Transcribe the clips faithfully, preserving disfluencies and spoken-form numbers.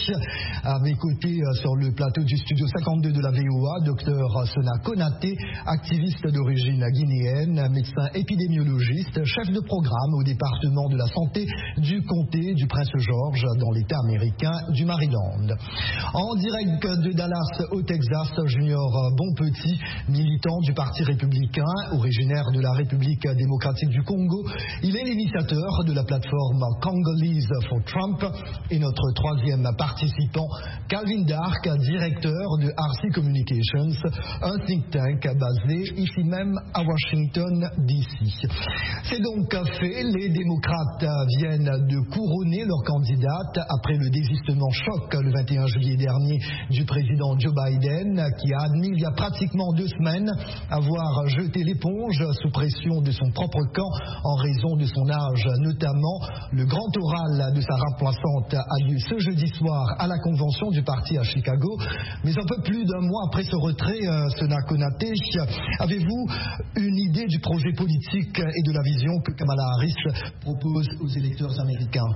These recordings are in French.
À mes côtés, sur le plateau du studio cinquante-deux de la V O A, docteur Sona Konaté, activiste d'origine guinéenne, médecin épidémiologiste, chef de programme au département de la santé du comté du Prince-George dans l'État américain du Maryland. En direct de Dallas au Texas, Junior Bonpetit, militant du Parti républicain, originaire de la République démocratique du Congo. Il est l'initiateur de la plateforme Congolese for Trump et notre troisième participant, Calvin Dark, directeur de R C Communications, un think tank basé ici même à Washington D C. C'est donc fait, les démocrates viennent de couronner leur candidate après le désistement choc le vingt et un juillet dernier du président Joe Biden, qui a admis il y a pratiquement deux semaines avoir jeté l'éponge sous pression de son propre camp en raison de son âge notamment. Le grand oral de sa remplaçante a lieu ce jeudi soir à la convention du parti à Chicago. Mais un peu plus d'un mois après ce retrait, euh, Sona Konaté, avez-vous une idée du projet politique et de la vision que Kamala Harris propose aux électeurs américains?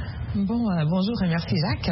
Bon, euh, bonjour et merci Jacques.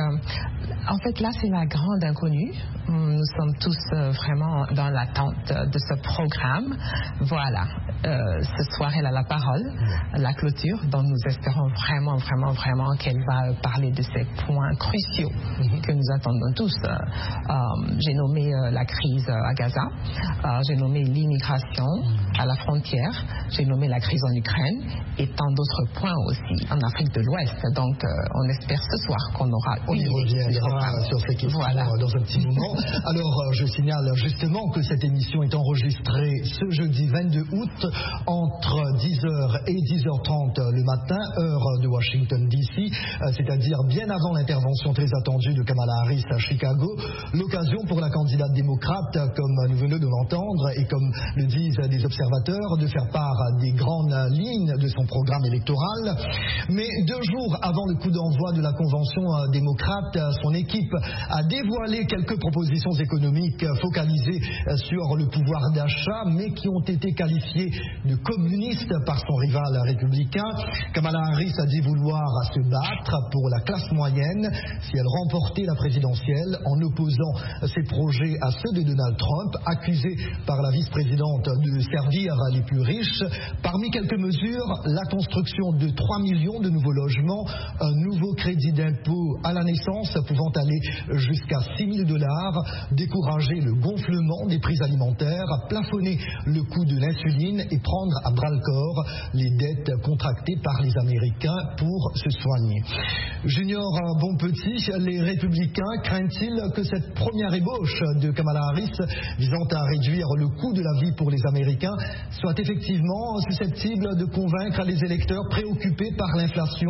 En fait, là, c'est la grande inconnue. Nous sommes tous euh, vraiment dans l'attente de ce programme. Voilà. Euh, ce soir, elle a la parole, la clôture, donc nous espérons vraiment, vraiment, vraiment qu'elle va parler de ces points cruciaux mm-hmm. que nous attendons tous. Euh, euh, j'ai nommé euh, la crise à Gaza, euh, j'ai nommé l'immigration à la frontière, j'ai nommé la crise en Ukraine et tant d'autres points aussi en Afrique de l'Ouest. Donc, euh, on espère ce soir qu'on aura... On y reviendra sur ces questions voilà. dans un petit moment. Alors, je signale justement que cette émission est enregistrée ce jeudi vingt-deux août entre dix heures et dix heures trente le matin, heure de Washington D C, c'est-à-dire bien avant l'intervention très attendue de Kamala Harris à Chicago. L'occasion pour la candidate démocrate, comme nous venons de l'entendre, et comme le disent des observateurs, de faire part des grandes lignes de son programme électoral. Mais deux jours avant le coup d'envoi de la convention démocrate, son équipe a dévoilé quelques propositions économiques focalisées sur le pouvoir d'achat, mais qui ont été qualifiées de communistes par son rival républicain. Kamala Harris a dit vouloir se battre pour la classe moyenne si elle remportait la présidentielle, en opposant ses projets à ceux de Donald Trump, accusé par la vice-présidente de servir les plus riches. Parmi quelques mesures, la construction de trois millions de nouveaux logements, un nouveau crédit d'impôt à la naissance pouvant aller jusqu'à six mille dollars, décourager le gonflement des prix alimentaires, plafonner le coût de l'insuline et prendre à bras-le-corps les dettes contractées par les Américains pour se soigner. Junior Bonpetit, les républicains craignent-ils que cette première ébauche de Kamala Harris visant à réduire le coût de la vie pour les Américains soit effectivement susceptible de convaincre les électeurs préoccupés par l'inflation?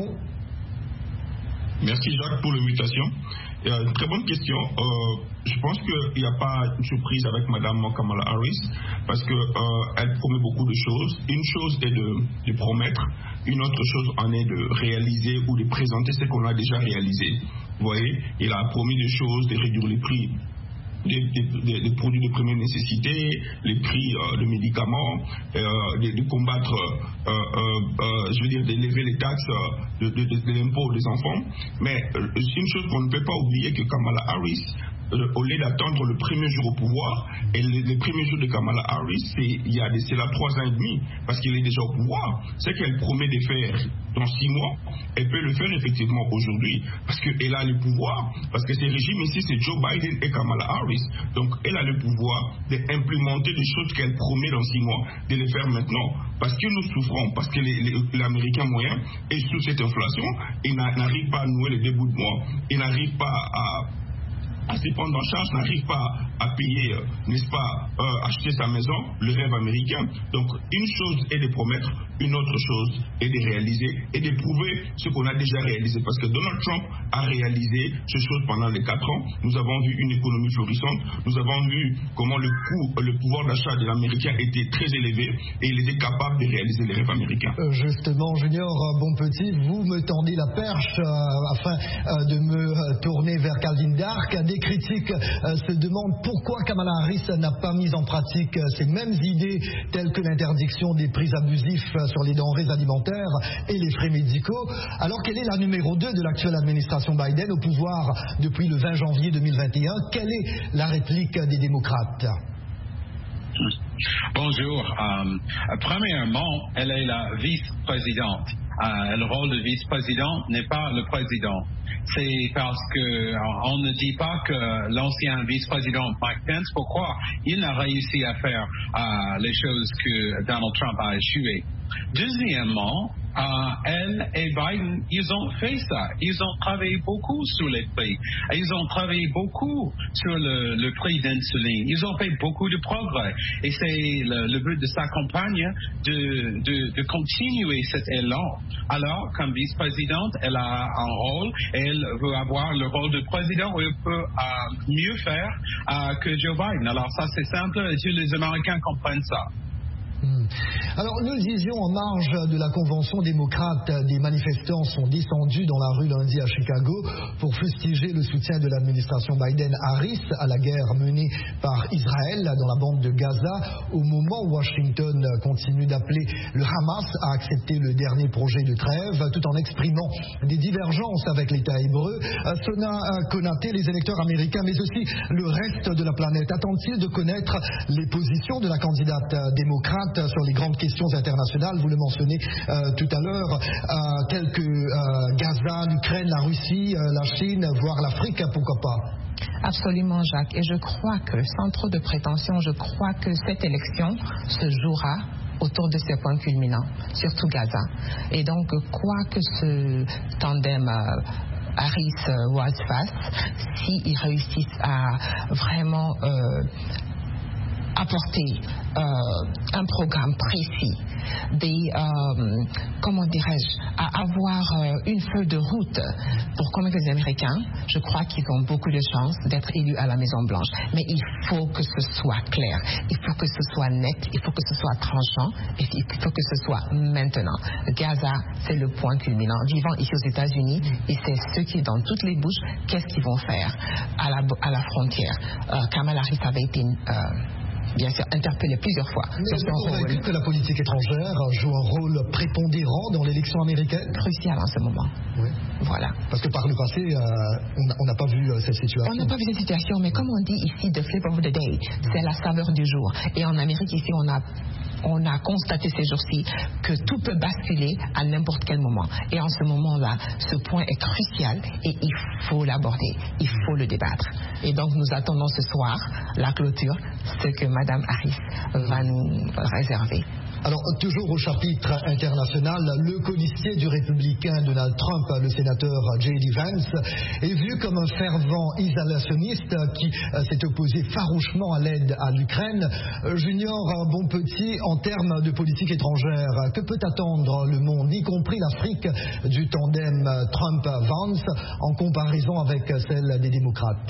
Merci Jacques pour l'invitation. Euh, très bonne question. Euh, je pense qu'il n'y a pas de surprise avec Madame Kamala Harris parce qu'elle euh, promet beaucoup de choses. Une chose est de, de promettre, une autre chose en est de réaliser ou de présenter ce qu'on a déjà réalisé. Vous voyez, il a promis des choses, de réduire les prix Des, des, des produits de première nécessité, les prix euh, de médicaments, euh, de, de combattre, euh, euh, euh, je veux dire, d'élever les taxes de, de, de, de l'impôt des enfants. Mais euh, c'est une chose qu'on ne peut pas oublier que Kamala Harris, euh, au lieu d'attendre le premier jour au pouvoir, et le, le premier jour de Kamala Harris, c'est il y a de cela trois ans et demi, parce qu'elle est déjà au pouvoir. Ce qu'elle promet de faire dans six mois, elle peut le faire effectivement aujourd'hui, parce qu'elle a le pouvoir, parce que ce régime ici, c'est Joe Biden et Kamala Harris. Donc, elle a le pouvoir d'implémenter des choses qu'elle promet dans six mois, de les faire maintenant. Parce que nous souffrons, parce que l'Américain moyen est sous cette inflation, il n'arrive pas à nouer les deux bouts de mois. Il n'arrive pas à... à se prendre en charge, n'arrive pas à payer, euh, n'est-ce pas, euh, acheter sa maison, le rêve américain. Donc, une chose est de promettre, une autre chose est de réaliser et de prouver ce qu'on a déjà réalisé. Parce que Donald Trump a réalisé ces choses pendant les quatre ans. Nous avons vu une économie florissante. Nous avons vu comment le coût, le pouvoir d'achat de l'Américain était très élevé et il était capable de réaliser les rêves américains. Euh, justement, Junior Bonpetit, vous me tendez la perche euh, afin euh, de me euh, tourner vers Calvin Dark. Des critiques euh, se demandent pourquoi Kamala Harris n'a pas mis en pratique ces mêmes idées telles que l'interdiction des prix abusifs sur les denrées alimentaires et les frais médicaux, alors qu'elle est la numéro deux de l'actuelle administration Biden au pouvoir depuis le vingt janvier deux mille vingt et un. Quelle est la réplique des démocrates? Bonjour. Euh, premièrement, elle est la vice-présidente. Euh, le rôle de vice-président n'est pas le président. C'est parce que on ne dit pas que l'ancien vice-président Mike Pence, pourquoi il n'a réussi à faire euh, les choses que Donald Trump a échoué. Deuxièmement, euh, elle et Biden, ils ont fait ça. Ils ont travaillé beaucoup sur les prix. Ils ont travaillé beaucoup sur le, le prix d'insuline. Ils ont fait beaucoup de progrès. Et c'est le, le but de sa campagne de, de, de continuer cet élan. Alors, comme vice-présidente, elle a un rôle et elle veut avoir le rôle de président où elle peut euh, mieux faire euh, que Joe Biden. Alors ça, c'est simple et tous les Américains comprennent ça. Alors, nous disions en marge de la convention démocrate, des manifestants sont descendus dans la rue lundi à Chicago pour fustiger le soutien de l'administration Biden-Harris à la guerre menée par Israël dans la bande de Gaza, au moment où Washington continue d'appeler le Hamas à accepter le dernier projet de trêve, tout en exprimant des divergences avec l'État hébreu. Sona Konaté, les électeurs américains, mais aussi le reste de la planète, attendent-ils de connaître les positions de la candidate démocrate sur les grandes questions internationales? Vous le mentionnez euh, tout à l'heure, euh, telles que euh, Gaza, l'Ukraine, la Russie, euh, la Chine, voire l'Afrique, pourquoi pas? Absolument, Jacques. Et je crois que, sans trop de prétention, je crois que cette élection se jouera autour de ces points culminants, surtout Gaza. Et donc, quoi que ce tandem euh, Harris-Walz fasse, s'ils réussissent à vraiment euh, apporter euh, un programme précis, des, euh, comment dirais-je, à avoir euh, une feuille de route pour convaincre les Américains, je crois qu'ils ont beaucoup de chances d'être élus à la Maison-Blanche. Mais il faut que ce soit clair, il faut que ce soit net, il faut que ce soit tranchant, et il faut que ce soit maintenant. Gaza, c'est le point culminant. Vivant ici aux États-Unis, et c'est ceux qui, dans toutes les bouches, qu'est-ce qu'ils vont faire à la, à la frontière. Euh, Kamala Harris avait été... Euh, bien sûr, interpellé plusieurs fois sur son rôle. Que la politique étrangère joue un rôle prépondérant dans l'élection américaine? Crucial en ce moment. Oui. Voilà. Parce que par le passé, euh, on n'a pas vu euh, cette situation. On n'a pas vu cette situation, mais comme on dit ici, the flip of the day, c'est la saveur du jour. Et en Amérique, ici, on a... On a constaté ces jours-ci que tout peut basculer à n'importe quel moment. Et en ce moment-là, ce point est crucial et il faut l'aborder, il faut le débattre. Et donc, nous attendons ce soir la clôture, ce que Mme Harris va nous réserver. Alors, toujours au chapitre international, le colistier du républicain Donald Trump, le sénateur J D Vance, est vu comme un fervent isolationniste qui euh, s'est opposé farouchement à l'aide à l'Ukraine. Euh, Junior Bonpetit, en termes de politique étrangère, que peut attendre le monde, y compris l'Afrique, du tandem Trump-Vance, en comparaison avec celle des démocrates?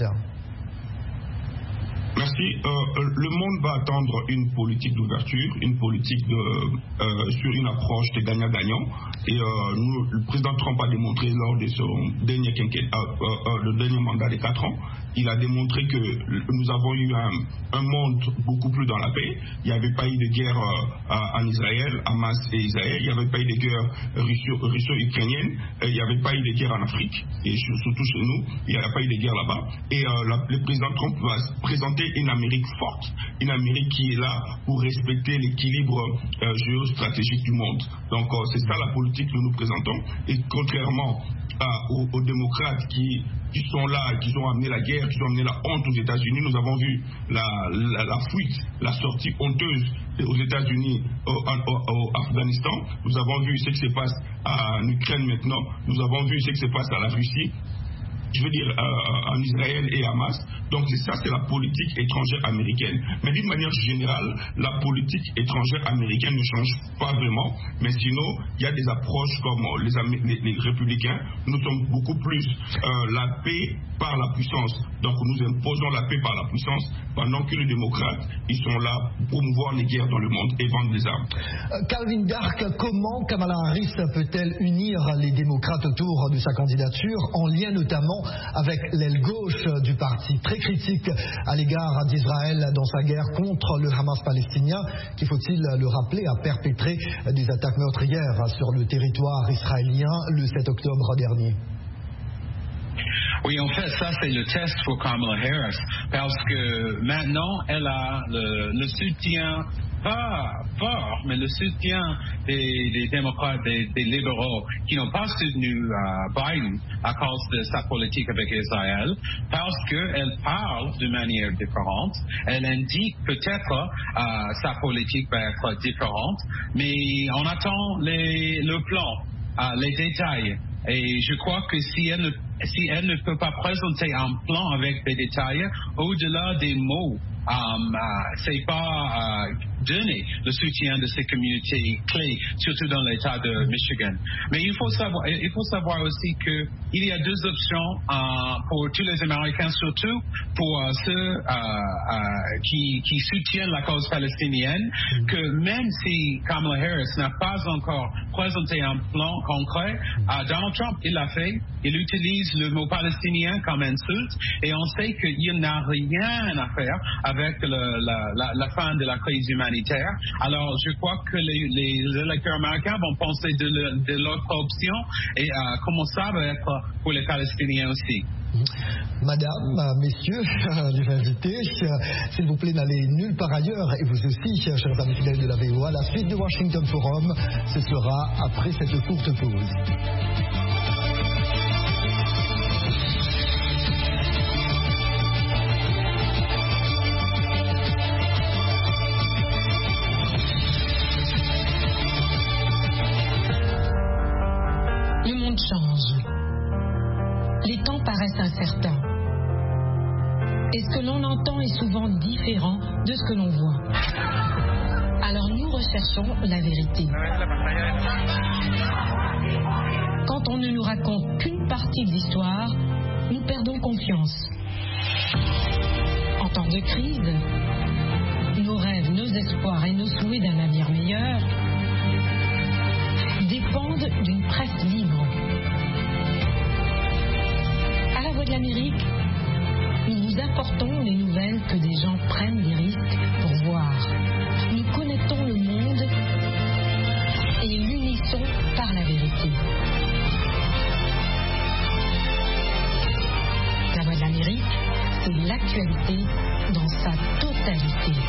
Merci. Euh, le monde va attendre une politique d'ouverture, une politique de, euh, sur une approche de gagnant-gagnant. Et euh, nous, le président Trump a démontré lors de son dernier, quinquennat, euh, euh, le dernier mandat de quatre ans, il a démontré que nous avons eu un, un monde beaucoup plus dans la paix. Il n'y avait pas eu de guerre euh, en Israël, Hamas et Israël. Il n'y avait pas eu de guerre russo-ukrainienne. Il n'y avait pas eu de guerre en Afrique. Et surtout chez nous, il n'y a pas eu de guerre là-bas. Et euh, la, le président Trump va présenter une Amérique forte, une Amérique qui est là pour respecter l'équilibre euh, géostratégique du monde. Donc euh, c'est ça la politique que nous présentons. Et contrairement à, aux, aux démocrates qui, qui sont là, qui ont amené la guerre, qui ont amené la honte aux États-Unis, nous avons vu la, la, la fuite, la sortie honteuse aux États-Unis, au, au, au Afghanistan. Nous avons vu ce qui se passe en Ukraine maintenant. Nous avons vu ce qui se passe à la Russie. Je veux dire, euh, en Israël et Hamas. Donc c'est ça, c'est la politique étrangère américaine. Mais d'une manière générale, la politique étrangère américaine ne change pas vraiment. Mais sinon, il y a des approches comme les, les, les républicains. Nous sommes beaucoup plus euh, la paix par la puissance. Donc nous imposons la paix par la puissance, pendant que les démocrates, ils sont là pour promouvoir les guerres dans le monde et vendre des armes. Euh, Calvin Dark, comment Kamala Harris peut-elle unir les démocrates autour de sa candidature, en lien notamment avec l'aile gauche du parti, très critique à l'égard d'Israël dans sa guerre contre le Hamas palestinien, qui, faut-il le rappeler, a perpétré des attaques meurtrières sur le territoire israélien le sept octobre dernier. Oui, en fait, ça, c'est le test pour Kamala Harris, parce que maintenant, elle a le, le soutien, pas fort, mais le soutien des, des démocrates, des, des libéraux, qui n'ont pas soutenu uh, Biden à cause de sa politique avec Israël, parce qu'elle parle de manière différente. Elle indique peut-être uh, sa politique va être différente, mais on attend les, le plan, uh, les détails. Et je crois que si elle ne si elle ne peut pas présenter un plan avec des détails, au-delà des mots, um, uh, c'est pas uh, donner le soutien de ces communautés clés, surtout dans l'État de Michigan. Mais il faut savoir, il faut savoir aussi que il y a deux options uh, pour tous les Américains, surtout pour uh, ceux uh, uh, qui, qui soutiennent la cause palestinienne, que même si Kamala Harris n'a pas encore présenté un plan concret, uh, Donald Trump, il l'a fait. Il utilise le mot palestinien comme insulte et on sait qu'il n'a rien à faire avec le, la, la, la fin de la crise humanitaire. Alors je crois que les, les électeurs américains vont penser de, le, de l'autre option et euh, comment ça va être pour les Palestiniens aussi. Madame, messieurs, les invités, s'il vous plaît, n'allez nulle part ailleurs, et vous aussi, chers amis fidèles de la V O A. La suite de Washington Forum, ce sera après cette courte pause. Change. Les temps paraissent incertains. Et ce que l'on entend est souvent différent de ce que l'on voit. Alors nous recherchons la vérité. Quand on ne nous raconte qu'une partie de l'histoire, nous perdons confiance. En temps de crise, nos rêves, nos espoirs et nos souhaits d'un avenir meilleur dépendent d'une presse libre. À la Voix de l'Amérique, nous vous apportons les nouvelles que des gens prennent des risques pour voir. Nous connectons le monde et l'unissons par la vérité. La Voix de l'Amérique, c'est l'actualité dans sa totalité.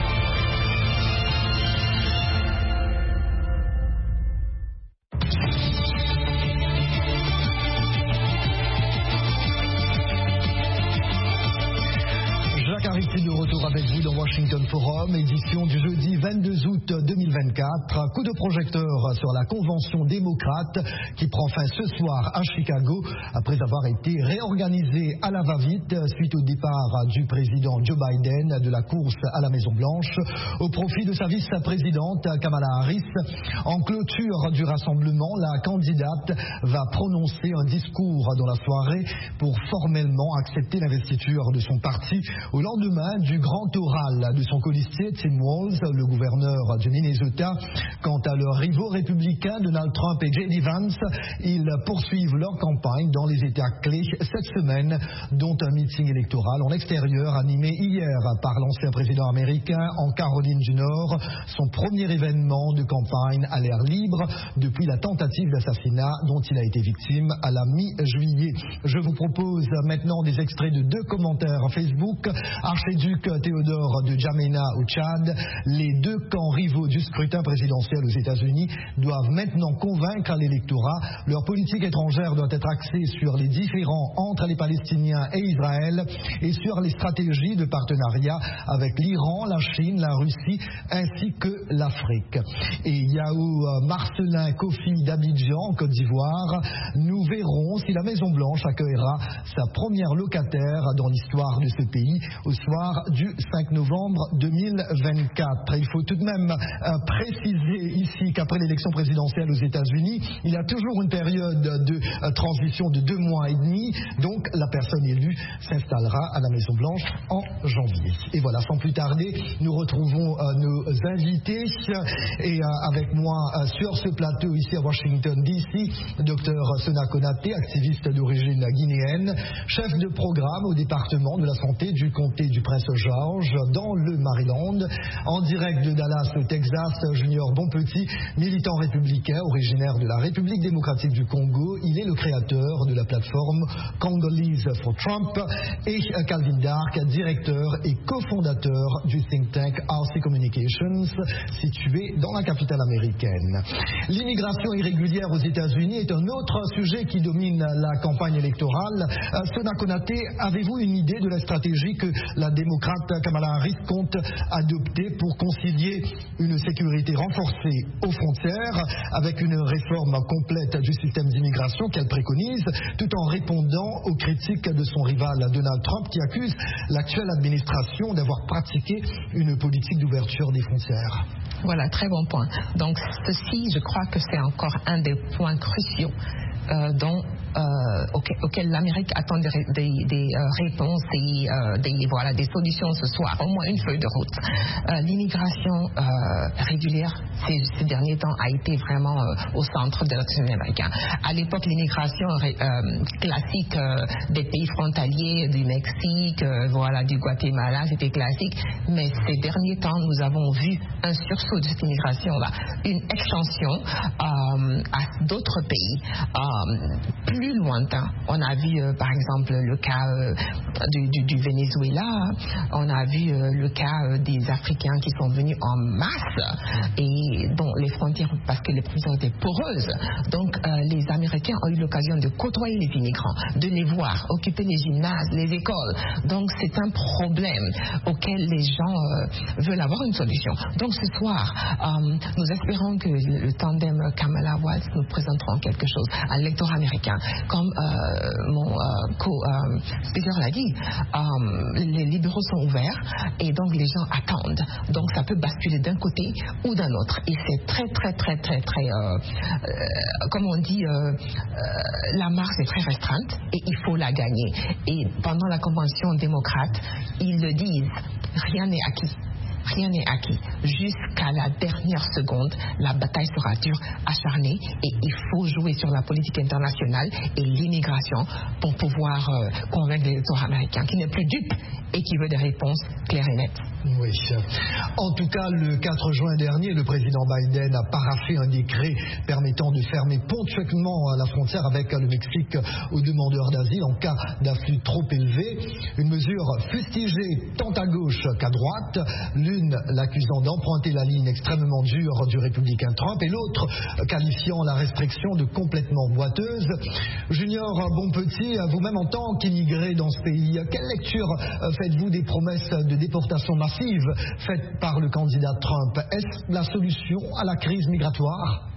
De retour avec vous dans Washington Forum, édition du jeudi vingt-deux août deux mille vingt-quatre. Coup de projecteur sur la convention démocrate qui prend fin ce soir à Chicago après avoir été réorganisée à la va-vite suite au départ du président Joe Biden de la course à la Maison-Blanche au profit de sa vice-présidente Kamala Harris. En clôture du rassemblement, la candidate va prononcer un discours dans la soirée pour formellement accepter l'investiture de son parti au lendemain du grand oral de son colistier Tim Walz, le gouverneur du Minnesota. Quant à leurs rivaux républicains Donald Trump et J D Vance, ils poursuivent leur campagne dans les États clés cette semaine, dont un meeting électoral en extérieur animé hier par l'ancien président américain en Caroline du Nord, son premier événement de campagne à l'air libre depuis la tentative d'assassinat dont il a été victime à la mi-juillet. Je vous propose maintenant des extraits de deux commentaires Facebook. Archiduc Théodore de Djamena au Tchad, les deux camps rivaux du scrutin présidentiel aux États-Unis doivent maintenant convaincre l'électorat. Leur politique étrangère doit être axée sur les différends entre les Palestiniens et Israël et sur les stratégies de partenariat avec l'Iran, la Chine, la Russie ainsi que l'Afrique. Et Yahou Marcelin Kofi d'Abidjan, en Côte d'Ivoire, nous verrons si la Maison-Blanche accueillera sa première locataire dans l'histoire de ce pays au soir du cinq novembre deux mille vingt-quatre. Il faut tout de même euh, préciser ici qu'après l'élection présidentielle aux États-Unis, il y a toujours une période de euh, transition de deux mois et demi, donc la personne élue s'installera à la Maison-Blanche en janvier. Et voilà, sans plus tarder, nous retrouvons euh, nos invités et euh, avec moi euh, sur ce plateau ici à Washington D C, docteur Sona Konaté, activiste d'origine guinéenne, chef de programme au département de la santé du comté du Prince-George dans le Maryland, en direct de Dallas au Texas, Junior Bonpetit, militant républicain originaire de la République démocratique du Congo. Il est le créateur de la plateforme Congolese for Trump, et Calvin Dark, directeur et cofondateur du think tank R C Communications, situé dans la capitale américaine. L'immigration irrégulière aux États-Unis est un autre sujet qui domine la campagne électorale. Euh, Sona Konaté, avez-vous une idée de la stratégie que la démocrate Kamala Harris compte adopter pour concilier une sécurité renforcée aux frontières avec une réforme complète du système d'immigration qu'elle préconise, tout en répondant aux critiques de son rival Donald Trump qui accuse l'actuelle administration d'avoir pratiqué une politique d'ouverture des frontières? Voilà, très bon point. Donc ceci, je crois que c'est encore un des points cruciaux euh, dont, euh, auquel, auquel l'Amérique attend des, des, des euh, réponses et euh, des, voilà, des solutions ce soir, au moins une feuille de route. Euh, l'immigration euh, régulière ces, ces derniers temps a été vraiment euh, au centre de l'action américaine. À l'époque, l'immigration euh, classique euh, des pays frontaliers, du Mexique, euh, voilà, du Guatemala, c'était classique, mais ces derniers temps, nous avons vu un sursaut de cette immigration-là, une extension euh, à d'autres pays euh, plus lointains. On a vu euh, par exemple le cas euh, du, du, du Venezuela, on a vu euh, le cas euh, des Africains qui sont venus en masse et dont les frontières, parce que les frontières étaient poreuses, donc euh, les Américains ont eu l'occasion de côtoyer les immigrants, de les voir, occuper les gymnases, les écoles. Donc c'est un problème auquel les gens euh, veulent avoir une solution. Donc ce soir, euh, nous espérons que le, le tandem Kamala-Walz nous présenteront quelque chose à l'électorat américain. Comme euh, mon euh, co-speaker euh, l'a dit, euh, les libéraux sont ouverts et donc les gens attendent. Donc ça peut basculer d'un côté ou d'un autre. Et c'est très, très, très, très, très, euh, euh, comme on dit, euh, euh, la marge est très restreinte et il faut la gagner. Et pendant la convention démocrate, ils le disent, rien n'est acquis. Rien n'est acquis. Jusqu'à la dernière seconde, la bataille sera dure, acharnée, et il faut jouer sur la politique internationale et l'immigration pour pouvoir euh, convaincre l'électorat américain qui n'est plus dupe et qui veut des réponses claires et nettes. Oui. En tout cas, le quatre juin dernier, le président Biden a paraphé un décret permettant de fermer ponctuellement la frontière avec le Mexique aux demandeurs d'asile en cas d'afflux trop élevé. Une mesure fustigée tant à gauche qu'à droite. L'une l'accusant d'emprunter la ligne extrêmement dure du républicain Trump et l'autre qualifiant la restriction de complètement boiteuse. Junior Bonpetit, vous-même en tant qu'immigré dans ce pays, quelle lecture faites-vous des promesses de déportation massive faites par le candidat Trump? Est-ce la solution à la crise migratoire?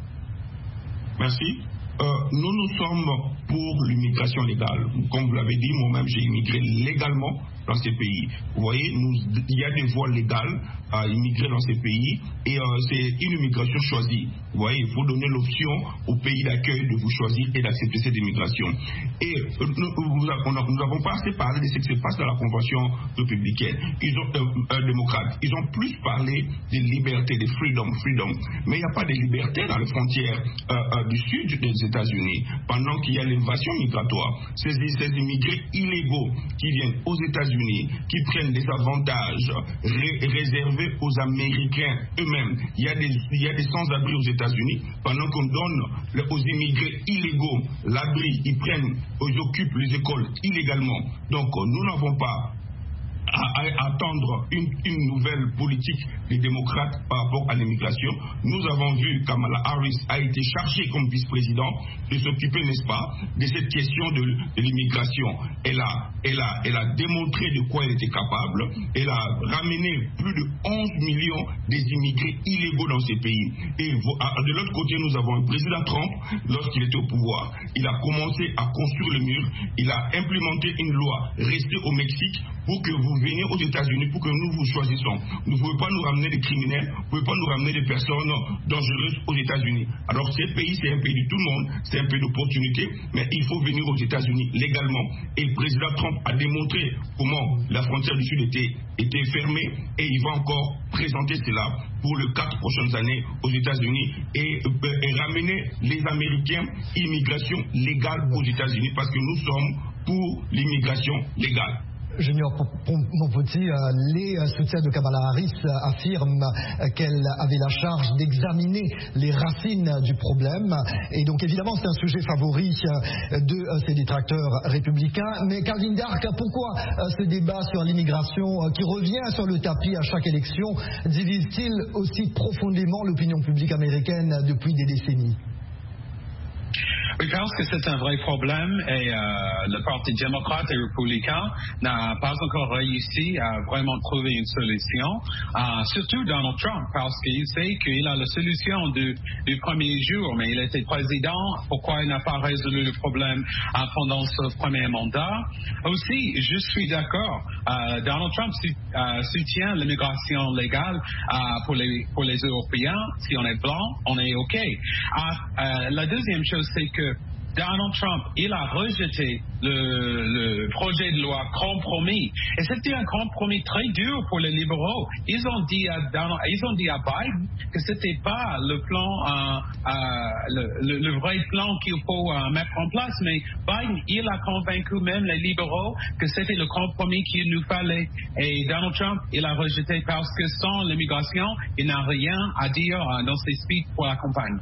Merci. Euh, nous, nous sommes pour l'immigration légale. Comme vous l'avez dit, moi-même, j'ai immigré légalement dans ces pays. Vous voyez, nous, il y a des voies légales à immigrer dans ces pays et euh, c'est une immigration choisie. Vous voyez, il faut donner l'option au pays d'accueil de vous choisir et d'accepter cette immigration. Et euh, nous n'avons pas assez parlé de ce qui se passe dans la convention républicaine. Ils ont, euh, euh, démocrate, ils ont plus parlé des libertés, des freedom, freedom. Mais il n'y a pas de liberté dans les frontières euh, euh, du sud des États-Unis. Pendant qu'il y a l'invasion migratoire, ces, ces immigrés illégaux qui viennent aux États-Unis, qui prennent des avantages ré réservés aux Américains eux-mêmes. Il y a des, il y a des sans-abri aux États-Unis. Pendant qu'on donne aux immigrés illégaux l'abri, ils prennent, ils occupent les écoles illégalement. Donc nous n'avons pas à, à attendre une, une nouvelle politique des démocrates par rapport à l'immigration. Nous avons vu Kamala Harris a été chargée comme vice-président de s'occuper, n'est-ce pas, de cette question de, de l'immigration. Elle a, elle, a, elle a démontré de quoi elle était capable. Elle a ramené plus de onze millions des immigrés illégaux dans ces pays. Et de l'autre côté, nous avons un président Trump, lorsqu'il était au pouvoir, il a commencé à construire le mur, il a implémenté une loi, restez au Mexique, pour que vous venir aux États-Unis pour que nous vous choisissions. Vous ne pouvez pas nous ramener des criminels, vous ne pouvez pas nous ramener des personnes dangereuses aux États-Unis. Alors ce pays, c'est un pays de tout le monde, c'est un pays d'opportunité, mais il faut venir aux États-Unis légalement. Et le président Trump a démontré comment la frontière du Sud était, était fermée, et il va encore présenter cela pour les quatre prochaines années aux États-Unis et, et ramener les Américains immigration légale aux États-Unis, parce que nous sommes pour l'immigration légale. Junior Mompoti, les soutiens de Kamala Harris affirment qu'elle avait la charge d'examiner les racines du problème. Et donc évidemment c'est un sujet favori de ses détracteurs républicains. Mais Calvin Dark, pourquoi ce débat sur l'immigration qui revient sur le tapis à chaque élection divise-t-il aussi profondément l'opinion publique américaine depuis des décennies? Oui, parce que c'est un vrai problème et euh, le Parti démocrate et républicain n'a pas encore réussi à vraiment trouver une solution, euh, surtout Donald Trump, parce qu'il sait qu'il a la solution du, du premier jour, mais il était président, pourquoi il n'a pas résolu le problème euh, pendant ce premier mandat? Aussi, je suis d'accord, euh, Donald Trump su, euh, soutient l'immigration légale euh, pour, les, pour les Européens. Si on est blanc, on est OK. Euh, euh, la deuxième chose, c'est que Donald Trump, il a rejeté le, le projet de loi compromis. Et c'était un compromis très dur pour les libéraux. Ils ont dit à, Donald, ils ont dit à Biden que c'était pas le plan, euh, euh, le, le, le vrai plan qu'il faut euh, mettre en place. Mais Biden, il a convaincu même les libéraux que c'était le compromis qu'il nous fallait. Et Donald Trump, il a rejeté parce que sans l'immigration, il n'a rien à dire euh, dans ses speeches pour la campagne.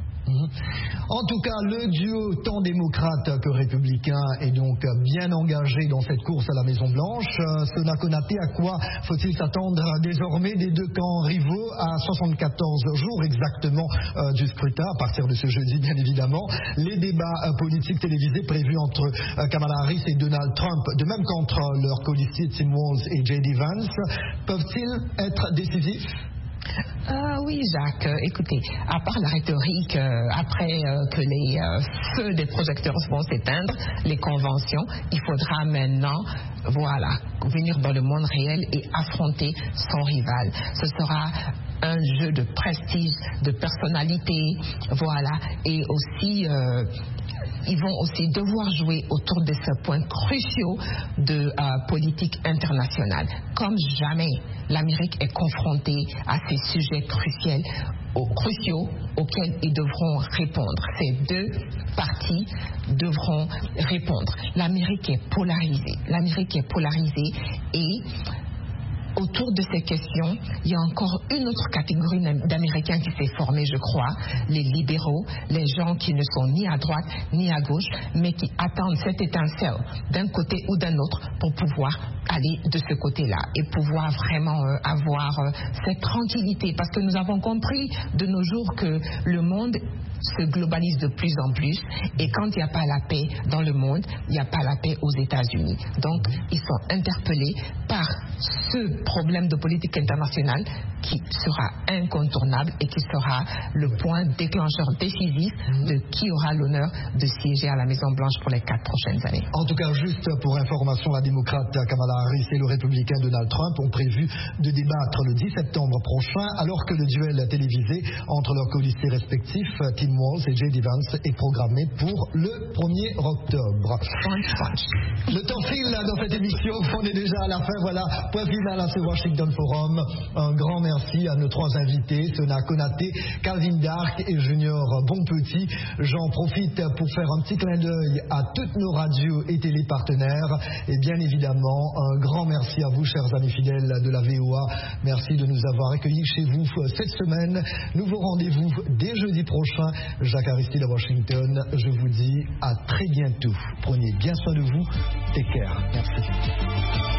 En tout cas, le duo tant démocrate que républicain est donc bien engagé dans cette course à la Maison-Blanche. Sona Konaté, à quoi faut-il s'attendre désormais des deux camps rivaux à soixante-quatorze jours exactement euh, du scrutin, à partir de ce jeudi bien évidemment? Les débats euh, politiques télévisés prévus entre euh, Kamala Harris et Donald Trump, de même qu'entre leurs codiciers Tim Walz et J D Vance, peuvent-ils être décisifs? Euh, oui, Jacques, euh, écoutez, à part la rhétorique, euh, après euh, que les euh, feux des projecteurs vont s'éteindre, les conventions, il faudra maintenant, voilà, venir dans le monde réel et affronter son rival. Ce sera un jeu de prestige, de personnalité, voilà, et aussi... Euh, ils vont aussi devoir jouer autour de ces points cruciaux de euh, politique internationale. Comme jamais, l'Amérique est confrontée à ces sujets cruciaux, aux, cruciaux auxquels ils devront répondre. Ces deux parties devront répondre. L'Amérique est polarisée. L'Amérique est polarisée et... autour de ces questions, il y a encore une autre catégorie d'Américains qui s'est formée, je crois, les libéraux, les gens qui ne sont ni à droite ni à gauche, mais qui attendent cette étincelle d'un côté ou d'un autre pour pouvoir aller de ce côté-là et pouvoir vraiment euh, avoir euh, cette tranquillité. Parce que nous avons compris de nos jours que le monde se globalise de plus en plus et quand il n'y a pas la paix dans le monde, il n'y a pas la paix aux États-Unis. Donc, ils sont interpellés par ce problème de politique internationale qui sera incontournable et qui sera le point déclencheur décisif de qui aura l'honneur de siéger à la Maison-Blanche pour les quatre prochaines années. En tout cas, juste pour information, la démocrate Kamala Harris et le républicain Donald Trump ont prévu de débattre le dix septembre prochain, alors que le duel télévisé entre leurs codiciers respectifs, Tim Walz et J D Vance, est programmé pour le premier octobre. Le temps file dans cette émission, on est déjà à la fin, voilà, point final à ce Washington Forum. Un grand merci à nos trois invités, Sona Konaté, Calvin Dark et Junior Bonpetit. J'en profite pour faire un petit clin d'œil à toutes nos radios et télé partenaires et bien évidemment un grand merci à vous, chers amis fidèles de la V O A. Merci de nous avoir accueillis chez vous cette semaine. Nouveau rendez-vous dès jeudi prochain. Jacques Aristide à Washington. Je vous dis à très bientôt. Prenez bien soin de vous. Take care. Merci.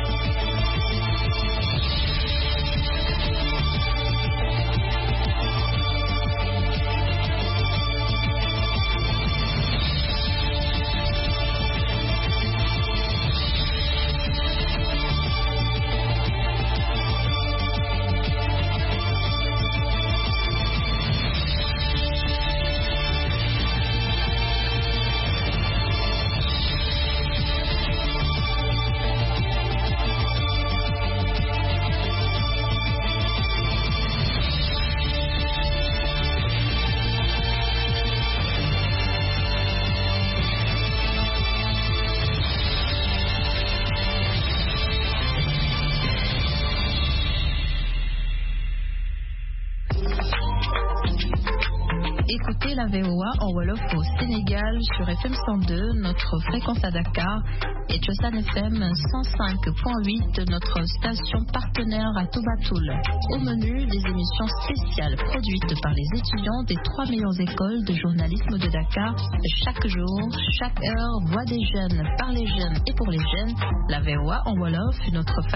la V O A en Wolof au Sénégal sur F M cent deux, notre fréquence à Dakar, et Tchosan F M cent cinq point huit, notre station partenaire à Toubatoul. Au menu, des émissions spéciales produites par les étudiants des trois meilleures écoles de journalisme de Dakar. Chaque jour, chaque heure, voix des jeunes, par les jeunes et pour les jeunes. La V O A en Wolof, notre